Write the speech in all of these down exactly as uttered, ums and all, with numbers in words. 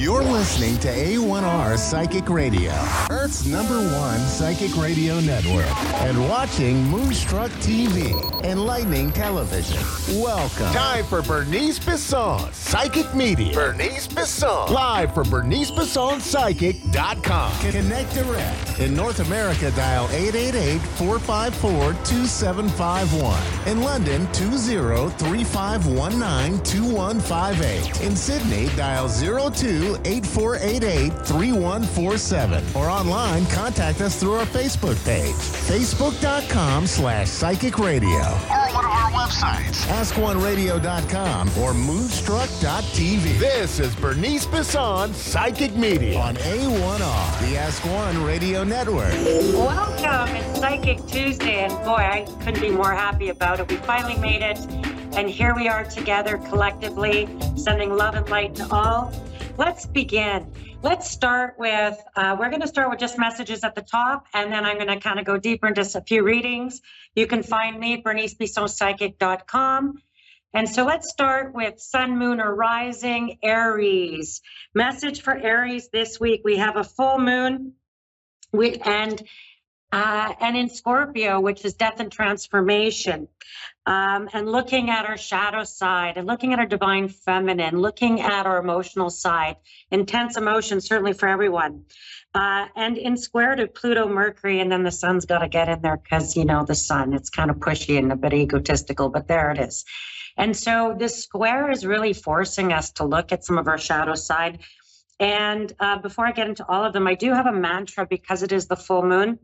You're listening to A one R Psychic Radio, Earth's number one psychic radio network, and watching Moonstruck T V, Enlightening Television. Welcome. Time for Bernice Bisson, Psychic Media. Bernice Bisson, live for Bernice Bisson Psychic dot com. Connect direct. In North America, dial eight eight eight, four five four, two seven five one. In London, two zero three five one nine, two one five eight. In Sydney, dial zero two, eight four eight eight, three one four seven. Or online, contact us through our Facebook page, facebook.com slash psychic radio. Or one of our websites, ask one radio dot com or moonstruck dot t v. This is Bernice Bisson, Psychic Media on A one R, the Ask One Radio Network. Welcome. It's Psychic Tuesday, and boy, I couldn't be more happy about it. We finally made it, and here we are together collectively, sending love and light to all. Let's begin. Let's start with, uh, we're going to start with just messages at the top, and then I'm going to kind of go deeper into a few readings. You can find me, Bernice Bisson Psychic dot com. And so let's start with Sun, Moon, or Rising, Aries. Message for Aries this week. We have a full moon with, and Uh, and in Scorpio, which is death and transformation, um, and looking at our shadow side and looking at our divine feminine, looking at our emotional side, intense emotions, certainly for everyone. Uh, and in square to Pluto, Mercury, and then the sun's got to get in there because, you know, the sun, it's kind of pushy and a bit egotistical, but there it is. And so this square is really forcing us to look at some of our shadow side. And uh, before I get into all of them, I do have a mantra because it is the full moon.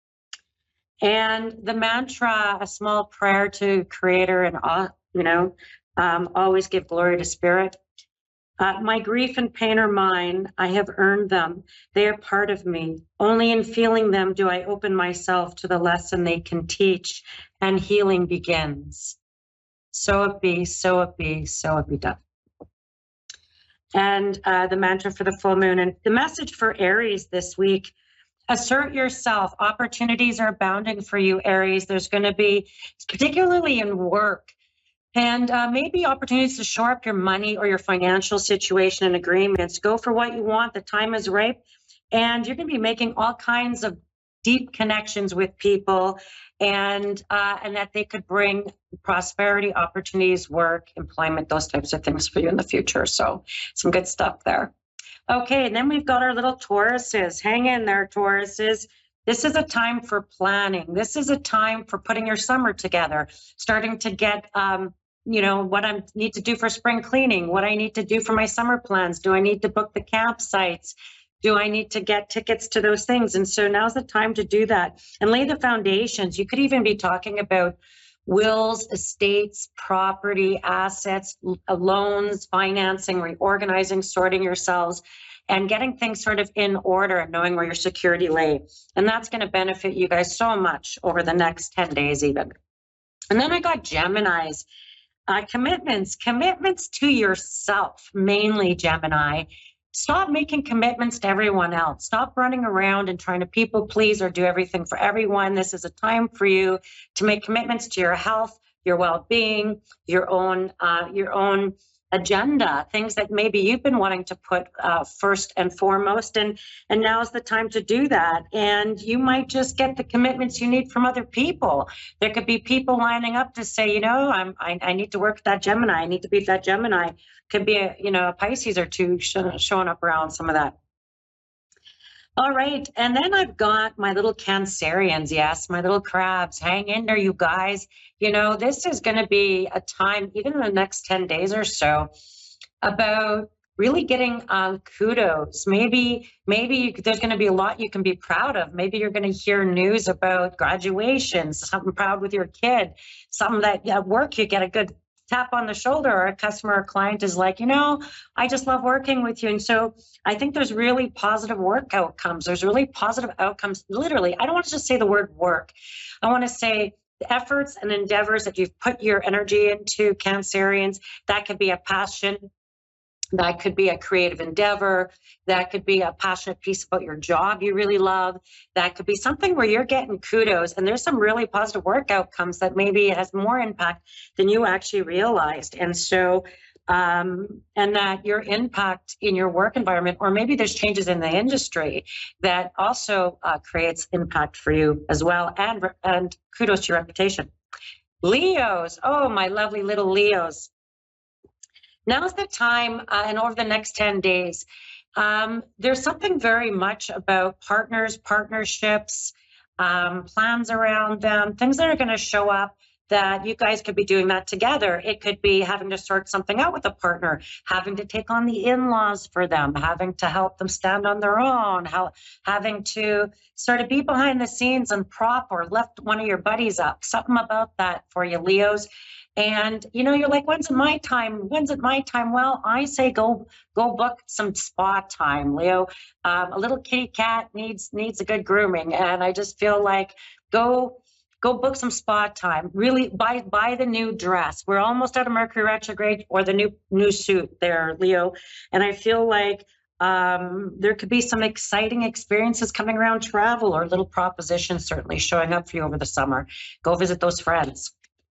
And the mantra, a small prayer to Creator, and uh, you know, um, always give glory to Spirit. Uh, my grief and pain are mine. I have earned them. They are part of me. Only in feeling them do I open myself to the lesson they can teach, and healing begins. So it be, so it be, so it be done. And uh, the mantra for the full moon, and the message for Aries this week. Assert yourself. Opportunities are abounding for you, Aries. There's going to be, particularly in work, and uh, maybe opportunities to shore up your money or your financial situation and agreements. Go for what you want. The time is ripe, and you're going to be making all kinds of deep connections with people, and uh, and that they could bring prosperity, opportunities, work, employment, those types of things for you in the future. So some good stuff there. Okay, and then we've got our little Tauruses. Hang in there, Tauruses. This is a time for planning. This is a time for putting your summer together, starting to get, um, you know, what I need to do for spring cleaning, what I need to do for my summer plans. Do I need to book the campsites? Do I need to get tickets to those things? And so now's the time to do that and lay the foundations. You could even be talking about wills, estates, property, assets, loans, financing, reorganizing, sorting yourselves, and getting things sort of in order and knowing where your security lay. And that's going to benefit you guys so much over the next ten days even. And then I got Geminis. Uh, commitments, commitments to yourself, mainly Gemini. Stop making commitments to everyone else. Stop running around and trying to people please or do everything for everyone. This is a time for you to make commitments to your health, your well-being, your own, uh, your own agenda, things that maybe you've been wanting to put uh, first and foremost. And, and now is the time to do that. And you might just get the commitments you need from other people. There could be people lining up to say, you know, I'm, I, I need to work with that Gemini. I need to be that Gemini. Could be a, you know, a Pisces or two sh- showing up around some of that. All right, and then I've got my little Cancerians, yes, my little crabs. Hang in there, you guys. You know, this is going to be a time, even in the next ten days or so, about really getting um, kudos. Maybe, maybe you, there's going to be a lot you can be proud of. Maybe you're going to hear news about graduations, something proud with your kid, something that at work you get a good tap on the shoulder, or a customer or client is like, you know, I just love working with you. And so I think there's really positive work outcomes. There's really positive outcomes. Literally, I don't want to just say the word work. I want to say the efforts and endeavors that you've put your energy into, Cancerians. That could be a passion. That could be a creative endeavor. That could be a passionate piece about your job you really love. That could be something where you're getting kudos, and there's some really positive work outcomes that maybe has more impact than you actually realized. And so um, and that your impact in your work environment, or maybe there's changes in the industry that also uh, creates impact for you as well, and, and kudos to your reputation. Leos, oh, my lovely little Leos. Now's the time, uh, and over the next ten days, um, there's something very much about partners, partnerships, um, plans around them, things that are going to show up that you guys could be doing that together. It could be having to sort something out with a partner, having to take on the in-laws for them, having to help them stand on their own, how, having to sort of be behind the scenes and prop or lift one of your buddies up, something about that for you, Leos. And, you know, you're like, when's it my time? When's it my time? Well, I say go go book some spa time, Leo. Um, a little kitty cat needs needs a good grooming. And I just feel like go go book some spa time. Really buy buy the new dress. We're almost out of Mercury retrograde, or the new new suit there, Leo. And I feel like um, there could be some exciting experiences coming around travel, or little propositions certainly showing up for you over the summer. Go visit those friends.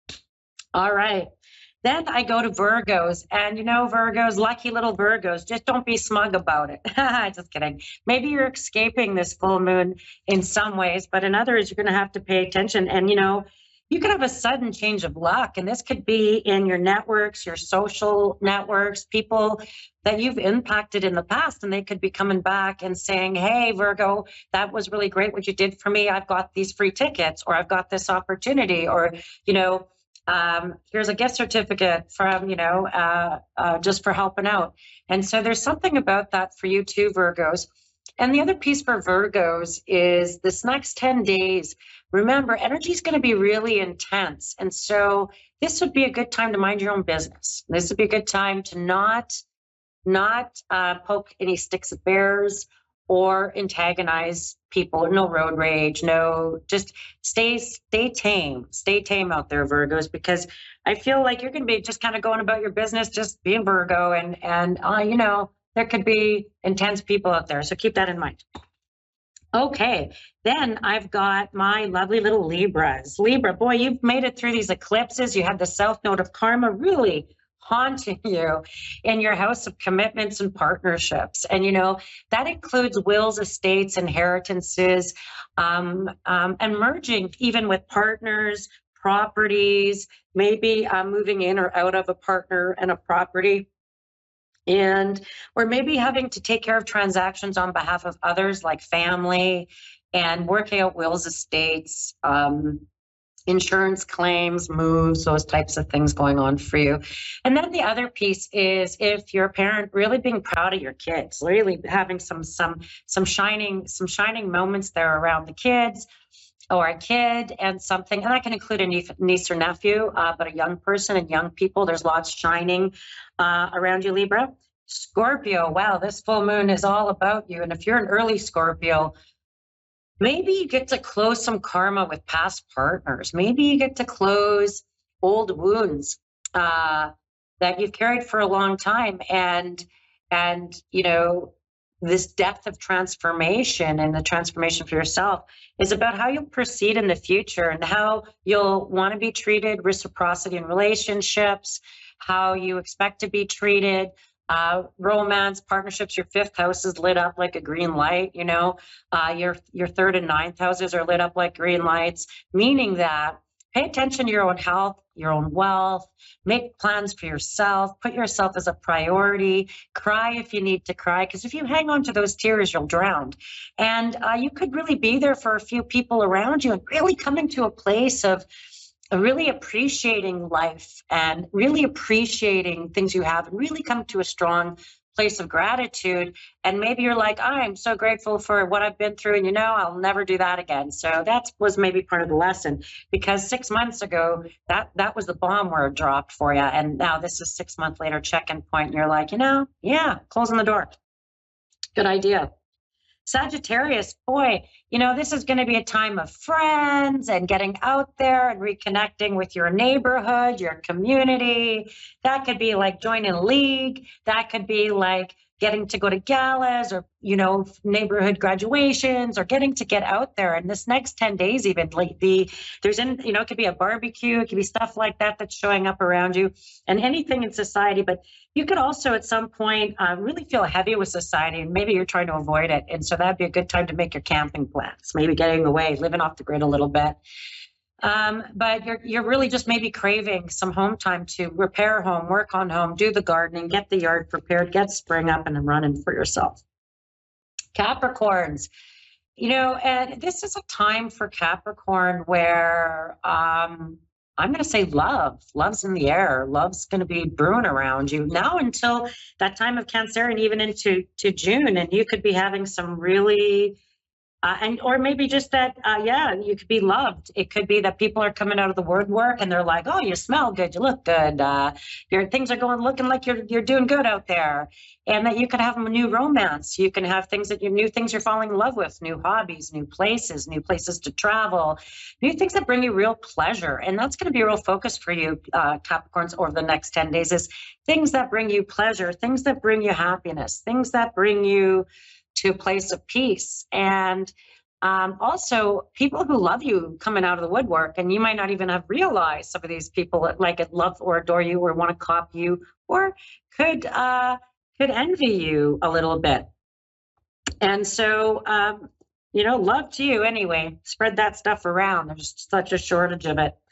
All right. Then I go to Virgos, and you know, Virgos, lucky little Virgos, just don't be smug about it. Just kidding. Maybe you're escaping this full moon in some ways, but in others, you're going to have to pay attention. And, you know, you could have a sudden change of luck, and this could be in your networks, your social networks, people that you've impacted in the past, and they could be coming back and saying, hey, Virgo, that was really great what you did for me. I've got these free tickets, or I've got this opportunity, or, you know, Um, here's a gift certificate from, you know, uh, uh, just for helping out. And so there's something about that for you too, Virgos. And the other piece for Virgos is this next ten days, remember, energy is going to be really intense. And so this would be a good time to mind your own business. This would be a good time to not, not uh, poke any sticks of bears or antagonize people. No road rage, no, just stay, stay tame, stay tame out there, Virgos, because I feel like you're going to be just kind of going about your business, just being Virgo, and, and, uh, you know, there could be intense people out there. So keep that in mind. Okay. Then I've got my lovely little Libras. Libra, boy, you've made it through these eclipses. You had the South Node of Karma really haunting you in your house of commitments and partnerships. And, you know, that includes wills, estates, inheritances, um, um, and merging even with partners, properties, maybe uh, moving in or out of a partner and a property. And, or maybe having to take care of transactions on behalf of others, like family, and working out wills, estates, um, insurance claims, moves, those types of things going on for you. And then the other piece is, if you're a parent, really being proud of your kids, really having some some some shining some shining moments there around the kids, or a kid and something, and that can include a niece or nephew, uh, but a young person and young people, there's lots shining uh, around you, Libra. Scorpio, wow, this full moon is all about you. And if you're an early Scorpio, maybe you get to close some karma with past partners. Maybe you get to close old wounds uh, that you've carried for a long time. And, and, you know, this depth of transformation and the transformation for yourself is about how you'll proceed in the future, and how you'll want to be treated, reciprocity in relationships, how you expect to be treated. Uh, romance, partnerships, your fifth house is lit up like a green light, you know, uh, your, your third and ninth houses are lit up like green lights, meaning that pay attention to your own health, your own wealth, make plans for yourself, put yourself as a priority, cry if you need to cry, because if you hang on to those tears, you'll drown. And uh, you could really be there for a few people around you, and really coming to a place of really appreciating life and really appreciating things you have, and really come to a strong place of gratitude. And maybe you're like, I'm so grateful for what I've been through, and you know, I'll never do that again. So that was maybe part of the lesson, because six months ago, that that was the bomb where it dropped for you. And now this is six months later, check-in point, and you're like, you know, yeah, closing the door. Good idea. Sagittarius, boy, you know, this is going to be a time of friends and getting out there and reconnecting with your neighborhood, your community. That could be like joining a league. That could be like getting to go to galas or, you know, neighborhood graduations or getting to get out there. And this next ten days, even like the, there's in, you know, it could be a barbecue, it could be stuff like that that's showing up around you and anything in society. But you could also at some point uh, really feel heavy with society and maybe you're trying to avoid it. And so that'd be a good time to make your camping plans, maybe getting away, living off the grid a little bit. Um, but you're you're really just maybe craving some home time to repair home, work on home, do the gardening, get the yard prepared, get spring up and running for yourself. Capricorns, you know, and this is a time for Capricorn where um, I'm going to say love, love's in the air, love's going to be brewing around you now until that time of Cancer and even into to June, and you could be having some really Uh, and or maybe just that, uh, yeah, you could be loved. It could be that people are coming out of the woodwork and they're like, oh, you smell good, you look good, uh, your things are going looking like you're you're doing good out there, and that you could have a new romance. You can have things that you new things you're falling in love with, new hobbies, new places, new places to travel, new things that bring you real pleasure, and that's going to be a real focus for you, uh, Capricorns, over the next ten days. Is things that bring you pleasure, things that bring you happiness, things that bring you to a place of peace. And um, also people who love you coming out of the woodwork, and you might not even have realized some of these people that like it, love or adore you or want to copy you or could uh, could envy you a little bit. And so, um, you know, love to you anyway. Spread that stuff around. There's such a shortage of it.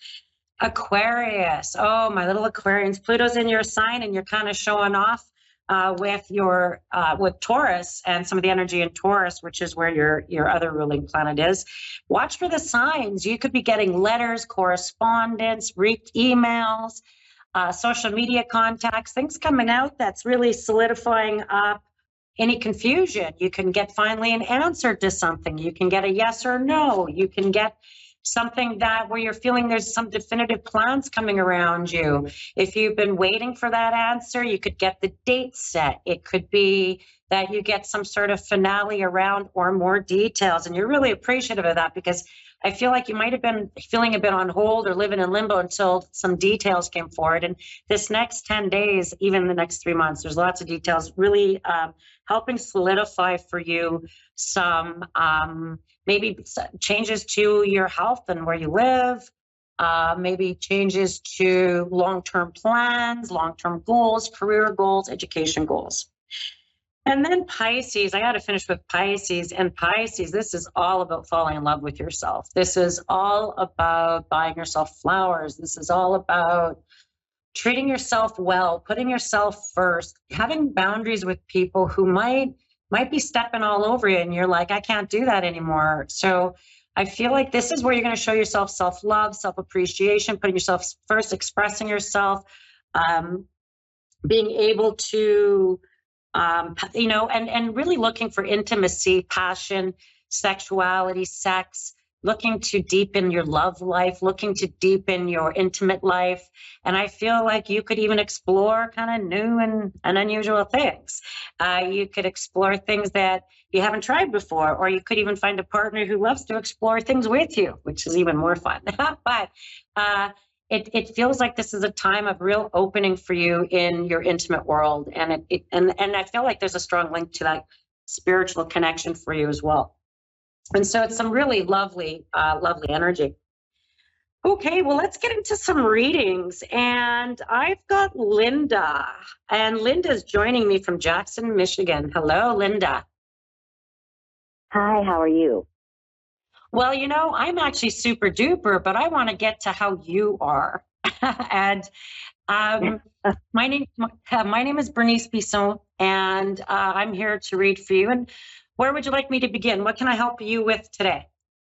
Aquarius. Oh, my little Aquarians. Pluto's in your sign and you're kind of showing off. Uh, with your uh, with Taurus and some of the energy in Taurus, which is where your your other ruling planet is. Watch for the signs. You could be getting letters, correspondence, re- emails, uh, social media contacts, things coming out that's really solidifying up any confusion. You can get finally an answer to something. You can get a yes or no. You can get something that where you're feeling there's some definitive plans coming around you. If you've been waiting for that answer, you could get the date set. It could be that you get some sort of finale around or more details. And you're really appreciative of that because I feel like you might have been feeling a bit on hold or living in limbo until some details came forward. And this next ten days, even the next three months, there's lots of details really um, helping solidify for you some um, maybe changes to your health and where you live, uh, maybe changes to long-term plans, long-term goals, career goals, education goals. And then Pisces, I got to finish with Pisces. And Pisces, this is all about falling in love with yourself. This is all about buying yourself flowers. This is all about treating yourself well, putting yourself first, having boundaries with people who might might be stepping all over you and you're like, I can't do that anymore. So I feel like this is where you're going to show yourself self-love, self-appreciation, putting yourself first, expressing yourself, um, being able to, um, you know, and, and really looking for intimacy, passion, sexuality, sex, looking to deepen your love life, looking to deepen your intimate life. And I feel like you could even explore kind of new and, and unusual things. Uh, you could explore things that you haven't tried before, or you could even find a partner who loves to explore things with you, which is even more fun. But uh, it, it feels like this is a time of real opening for you in your intimate world. And, it, it, and, and I feel like there's a strong link to that spiritual connection for you as well. And so it's some really lovely, uh, lovely energy. Okay, well, let's get into some readings. And I've got Linda. And Linda's joining me from Jackson, Michigan. Hello, Linda. Hi, how are you? Well, you know, I'm actually super duper, but I want to get to how you are. and um, my name, my, my name is Bernice Bisson, and uh, I'm here to read for you. And where would you like me to begin? What can I help you with today?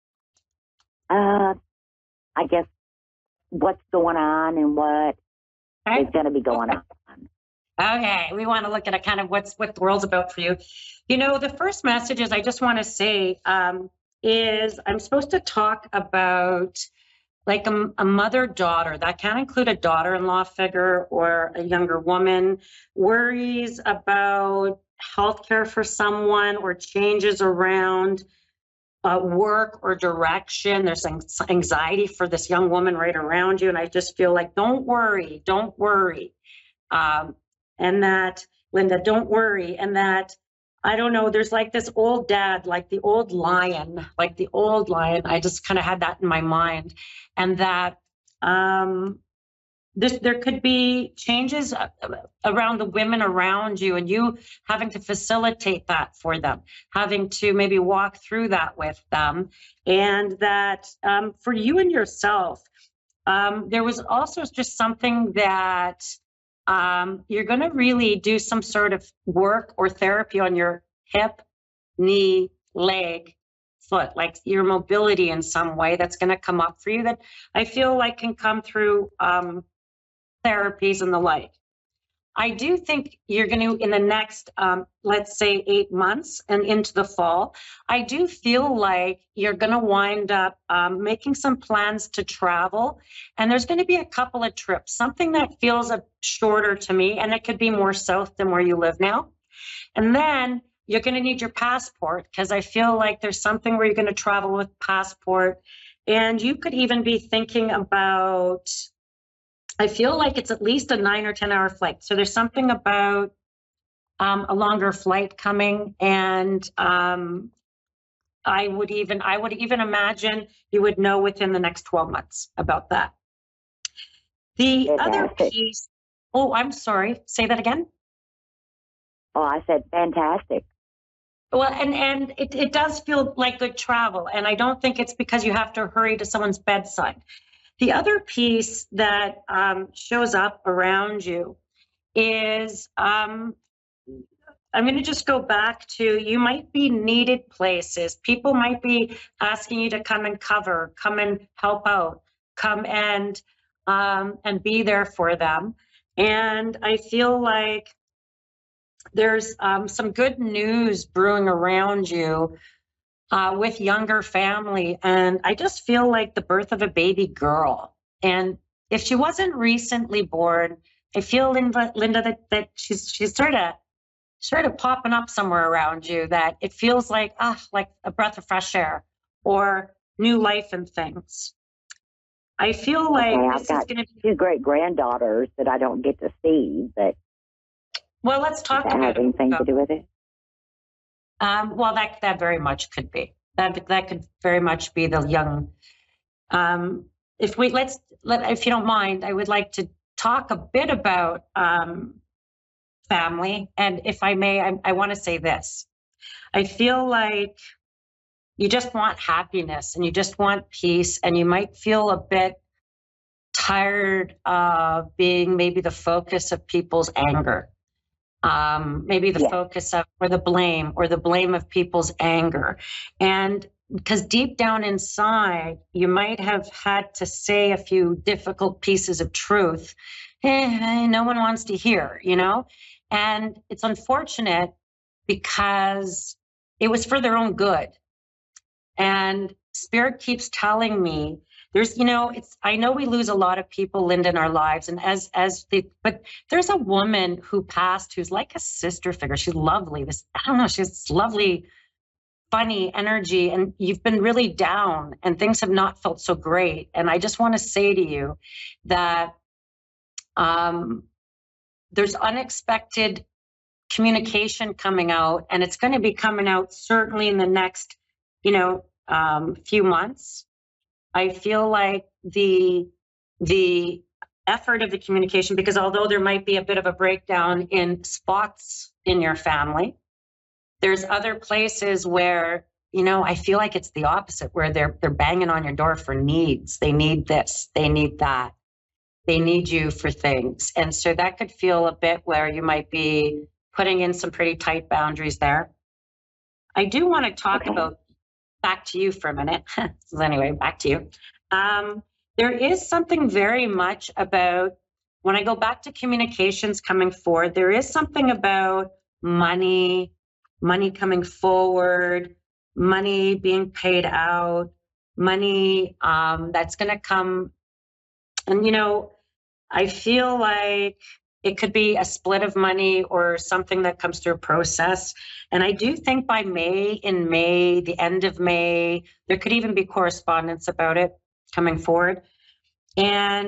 Uh, I guess what's going on and what okay. is going to be going okay. on. Okay, we want to look at a kind of what's what the world's about for you. You know, the first message is I just want to say um, is I'm supposed to talk about like a, a mother-daughter. That can include a daughter-in-law figure or a younger woman, worries about healthcare for someone or changes around uh, work or direction. There's anxiety for this young woman right around you. And I just feel like, don't worry, don't worry. Um, and that Linda, don't worry. And that, I don't know, there's like this old dad, like the old lion, like the old lion. I just kind of had that in my mind. And that um, this, there could be changes around the women around you, and you having to facilitate that for them, having to maybe walk through that with them. And that um, for you and yourself, um, there was also just something that um, you're going to really do some sort of work or therapy on your hip, knee, leg, foot, like your mobility in some way that's going to come up for you that I feel like can come through um, therapies and the like. I do think you're going to, in the next, um, let's say eight months and into the fall, I do feel like you're going to wind up um, making some plans to travel. And there's going to be a couple of trips, something that feels a shorter to me, and it could be more south than where you live now. And then you're going to need your passport, because I feel like there's something where you're going to travel with passport. And you could even be thinking about, I feel like it's at least a nine or ten hour flight. So there's something about um, a longer flight coming. And um, I would even, I would even imagine you would know within the next twelve months about that. The Fantastic. other piece, oh, I'm sorry, say that again. Oh, I said fantastic. Well, and, and it, it does feel like good travel. And I don't think it's because you have to hurry to someone's bedside. The other piece that um, shows up around you is, um, I'm going to just go back to, you might be needed places. People might be asking you to come and cover, come and help out, come and um, and be there for them. And I feel like there's um, some good news brewing around you Uh, with younger family. And I just feel like the birth of a baby girl. And if she wasn't recently born, I feel, Linda, Linda that, that she's she's sort of sort of popping up somewhere around you, that it feels like, ah, like a breath of fresh air or new life and things. I feel like okay, this I've got is going to be two great granddaughters that I don't get to see, but well, let's talk does that about have anything it. to do with it? Um, well, that that very much could be. That that could very much be the young. Um, if we let's let, if you don't mind, I would like to talk a bit about um, family. And if I may, I, I want to say this. I feel like you just want happiness and you just want peace, and you might feel a bit tired of being maybe the focus of people's anger. Um, maybe the Yeah. focus of, or the blame, or the blame of people's anger. And because deep down inside, you might have had to say a few difficult pieces of truth. Eh, no one wants to hear, you know? And it's unfortunate because it was for their own good. And Spirit keeps telling me, there's, you know, it's, I know we lose a lot of people, Linda, in our lives. And as, as the, but there's a woman who passed who's like a sister figure. She's lovely. This, I don't know, she has this lovely, funny energy, and you've been really down and things have not felt so great. And I just want to say to you that um, there's unexpected communication coming out, and it's going to be coming out certainly in the next, you know, um, few months. I feel like the the effort of the communication, because although there might be a bit of a breakdown in spots in your family, there's other places where, you know, I feel like it's the opposite, where they're they're banging on your door for needs. They need this, they need that, they need you for things. And so that could feel a bit where you might be putting in some pretty tight boundaries there. I do want to talk Okay. about, back to you for a minute. So anyway, back to you. Um, there is something very much about, when I go back to communications coming forward, there is something about money, money coming forward, money being paid out, money um, that's going to come. And, you know, I feel like it could be a split of money or something that comes through a process. And I do think by May, in May, the end of May, there could even be correspondence about it coming forward. And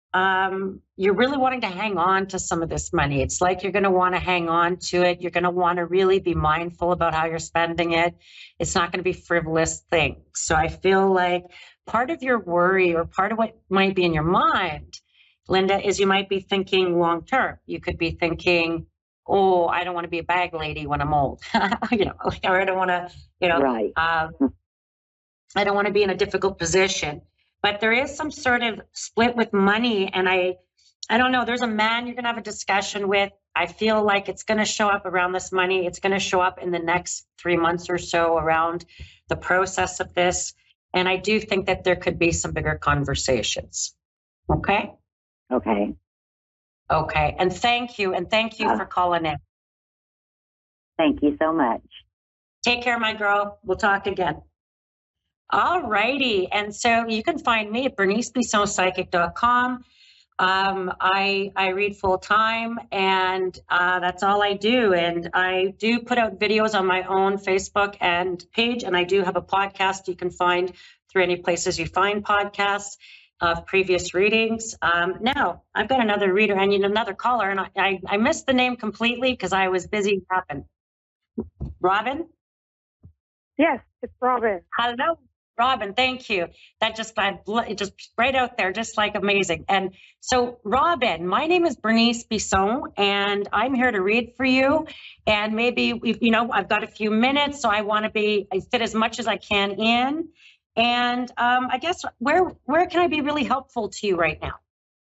um, you're really wanting to hang on to some of this money. It's like you're going to want to hang on to it. You're going to want to really be mindful about how you're spending it. It's not going to be frivolous things. So I feel like part of your worry or part of what might be in your mind, Linda, is you might be thinking long term. You could be thinking, oh, I don't want to be a bag lady when I'm old, you know, or I don't want to, you know, right. um, I don't want to be in a difficult position. But there is some sort of split with money. And I, I don't know, there's a man you're going to have a discussion with. I feel like it's going to show up around this money. It's going to show up in the next three months or so around the process of this. And I do think that there could be some bigger conversations. Okay? Okay. Okay. And thank you. And thank you uh, for calling in. Thank you so much. Take care, my girl. We'll talk again. All righty. And so you can find me at bernice bisson psychic dot com. Um, I, I read full time, and uh, that's all I do. And I do put out videos on my own Facebook and page. And I do have a podcast you can find through any places you find podcasts of previous readings. Um, now, I've got another reader and another caller, and I, I, I missed the name completely because I was busy tapping. Robin? Yes, it's Robin. Hello. Robin, thank you. That just got it just right out there, just like amazing. And so, Robin, my name is Bernice Bisson, and I'm here to read for you. And maybe we, you know, I've got a few minutes, so I want to be I fit as much as I can in. And um, I guess where where can I be really helpful to you right now?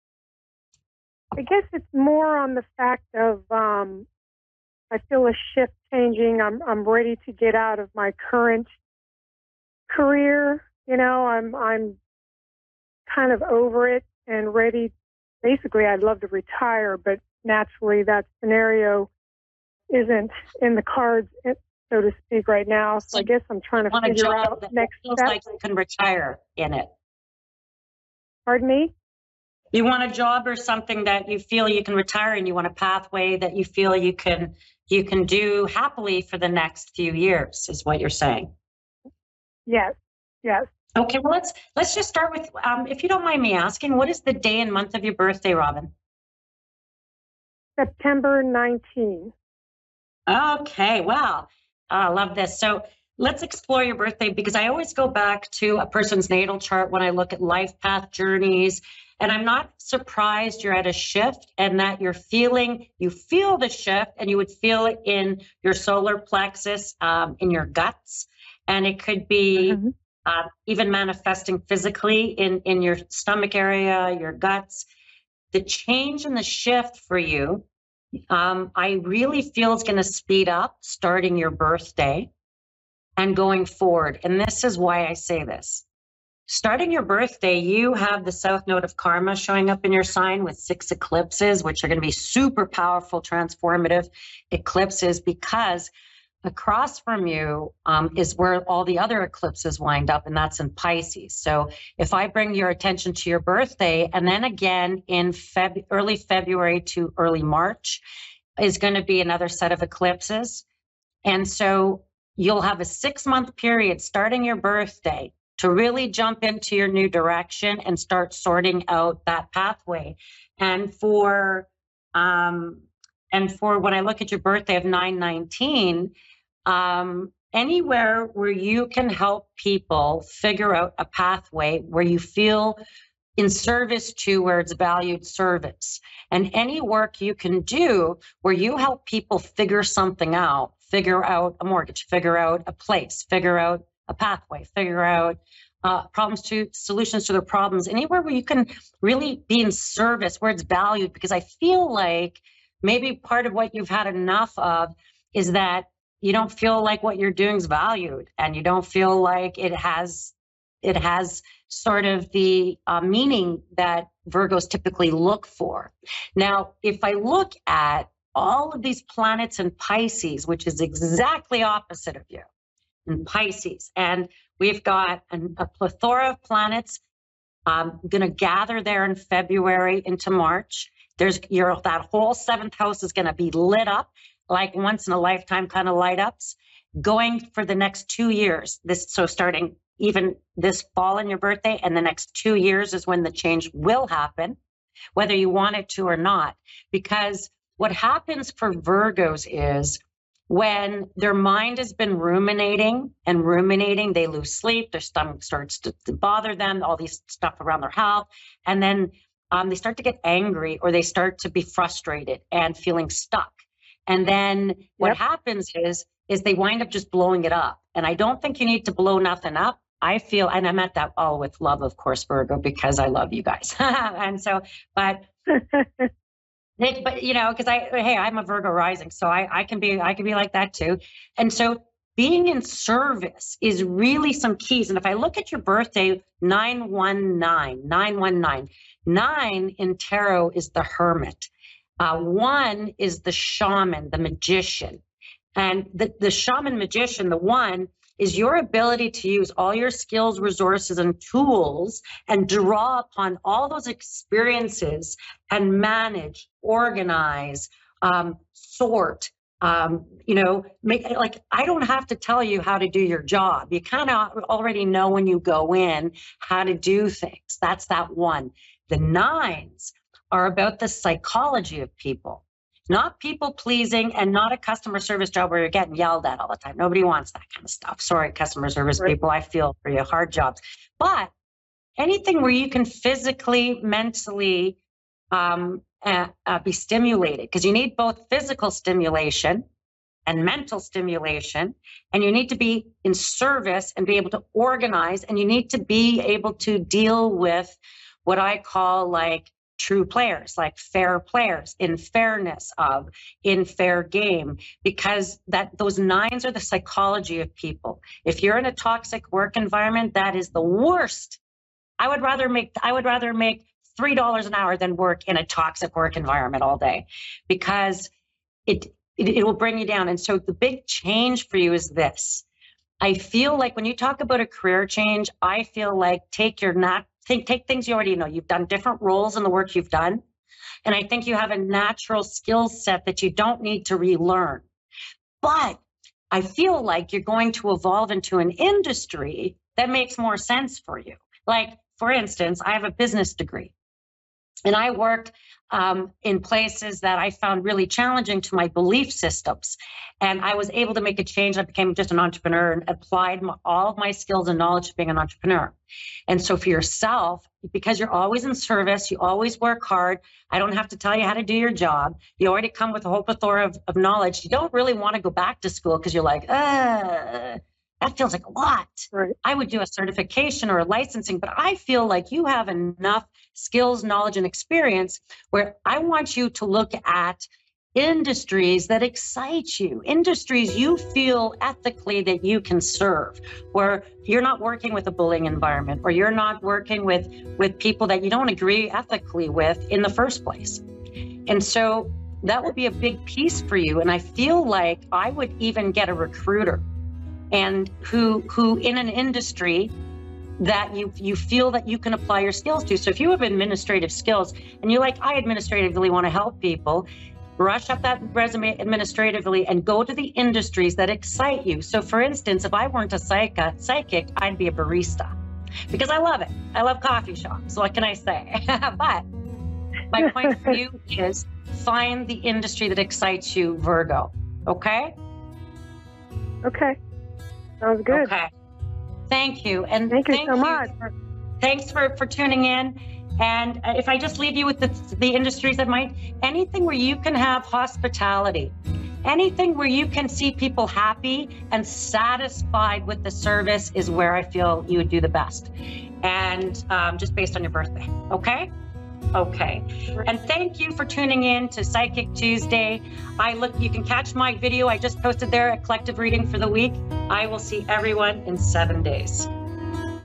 I guess it's more on the fact of um, I feel a shift changing. I'm I'm ready to get out of my current career. You know, I'm I'm kind of over it and ready. Basically, I'd love to retire, but naturally that scenario isn't in the cards, so to speak, right now. So I guess I'm trying to figure out next steps. Like you can retire in it. Pardon me? You want a job or something that you feel you can retire in. You want a pathway that you feel you can you can do happily for the next few years, is what you're saying. Yes, yes. Okay, well, let's let's just start with, um, if you don't mind me asking, what is the day and month of your birthday, Robin? September nineteenth. Okay, wow. I love this. So let's explore your birthday, because I always go back to a person's natal chart when I look at life path journeys. And I'm not surprised you're at a shift and that you're feeling, you feel the shift, and you would feel it in your solar plexus, um, in your guts. And it could be mm-hmm. uh, even manifesting physically in, in your stomach area, your guts. The change and the shift for you, um, I really feel is going to speed up starting your birthday and going forward. And this is why I say this. Starting your birthday, you have the South Node of Karma showing up in your sign with six eclipses, which are going to be super powerful, transformative eclipses, because across from you um, is where all the other eclipses wind up, and that's in Pisces. So if I bring your attention to your birthday, and then again in Feb- early February to early March is going to be another set of eclipses. And so you'll have a six-month period starting your birthday to really jump into your new direction and start sorting out that pathway. And for um, and for when I look at your birthday of nine nineteen, um, anywhere where you can help people figure out a pathway where you feel in service to, where it's valued service, and any work you can do where you help people figure something out, figure out a mortgage, figure out a place, figure out a pathway, figure out uh, problems to solutions to their problems, anywhere where you can really be in service, where it's valued. Because I feel like maybe part of what you've had enough of is that you don't feel like what you're doing is valued, and you don't feel like it has it has sort of the uh, meaning that Virgos typically look for. Now, if I look at all of these planets in Pisces, which is exactly opposite of you in Pisces, and we've got an, a plethora of planets um, going to gather there in February into March. There's your that whole seventh house is going to be lit up like once in a lifetime kind of light ups going for the next two years. This so starting even this fall in your birthday, and the next two years is when the change will happen. whether you want it to or not. Because what happens for Virgos is when their mind has been ruminating and ruminating, they lose sleep, their stomach starts to, to bother them, all these stuff around their health. And then um, they start to get angry, or they start to be frustrated and feeling stuck. And then what yep. happens is, is they wind up just blowing it up. And I don't think you need to blow nothing up. I feel, and I meant that all with love, of course, Virgo, because I love you guys. And so, but, but you know, because I, hey, I'm a Virgo rising, so I, I can be, I can be like that too. And so being in service is really some keys. And if I look at your birthday, nine one nine, nine one nine, nine in tarot is the hermit. Uh, one is the shaman, the magician. And the, the shaman magician, the one, is your ability to use all your skills, resources, and tools and draw upon all those experiences and manage, organize, um, sort, um, you know, make, like, I don't have to tell you how to do your job. You kind of already know when you go in how to do things. That's that one. The nines are about the psychology of people, not people pleasing, and not a customer service job where you're getting yelled at all the time. Nobody wants that kind of stuff. Sorry, customer service right. people, I feel for you, hard jobs. But anything where you can physically, mentally um, uh, uh, be stimulated, because you need both physical stimulation and mental stimulation, and you need to be in service and be able to organize, and you need to be able to deal with what I call like true players, like fair players, in fairness of, in fair game, because that those nines are the psychology of people. If you're in a toxic work environment, that is the worst. I would rather make, I would rather make three dollars an hour than work in a toxic work environment all day, because it, it, it will bring you down. And so the big change for you is this. I feel like when you talk about a career change, I feel like take your not Think, take things you already know. You've done different roles in the work you've done. And I think you have a natural skill set that you don't need to relearn. But I feel like you're going to evolve into an industry that makes more sense for you. Like, for instance, I have a business degree. And I worked um, in places that I found really challenging to my belief systems. And I was able to make a change. I became just an entrepreneur and applied my, all of my skills and knowledge to being an entrepreneur. And so for yourself, because you're always in service, you always work hard. I don't have to tell you how to do your job. You already come with a whole plethora of, of knowledge. You don't really want to go back to school because you're like, uh, that feels like a lot. Right. I would do a certification or a licensing, but I feel like you have enough skills, knowledge, and experience where I want you to look at industries that excite you, industries you feel ethically that you can serve, where you're not working with a bullying environment, or you're not working with, with people that you don't agree ethically with in the first place. And so that would be a big piece for you. And I feel like I would even get a recruiter and who who in an industry that you you feel that you can apply your skills to. So if you have administrative skills and you're like, I administratively want to help people, brush up that resume administratively and go to the industries that excite you. So for instance, if I weren't a psychic, psychic, I'd be a barista because I love it. I love coffee shops. So what can I say? But my point for you is find the industry that excites you, Virgo. Okay? Okay. Sounds good. Okay. Thank you. And thank you thank so you much. For, thanks for, for tuning in. And if I just leave you with the, the industries that might, anything where you can have hospitality, anything where you can see people happy and satisfied with the service is where I feel you would do the best. And um, just based on your birthday. Okay? Okay. And thank you for tuning in to Psychic Tuesday. I look, you can catch my video I just posted there, a collective reading for the week. I will see everyone in seven days.